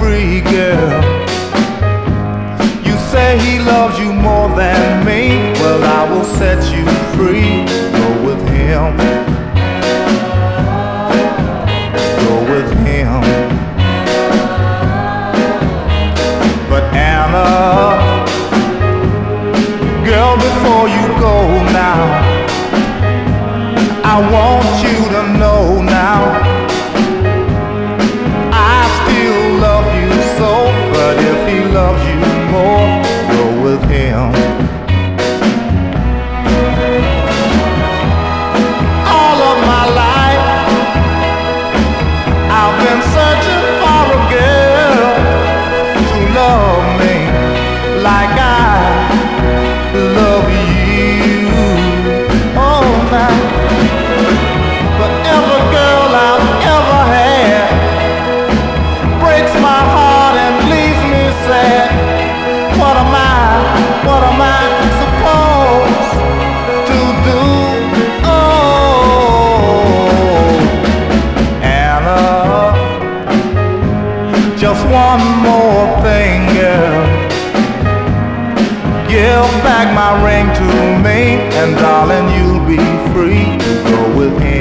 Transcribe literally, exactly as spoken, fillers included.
free, girl. You say he loves you more than me. Well, I will set you free. Go with him. Go with him. But Anna, girl, before you go now, I want you to know now, I still love you so. But if he loves you more, go with him. All of my life I've been searching for a girl to love me like I love you. Oh, now, but every girl I've ever had breaks my heart and leaves me sad. What am I, what am I supposed to do? Oh, Anna, just one more thing, girl. Give back my ring to me, and darling, you'll be free to go with him.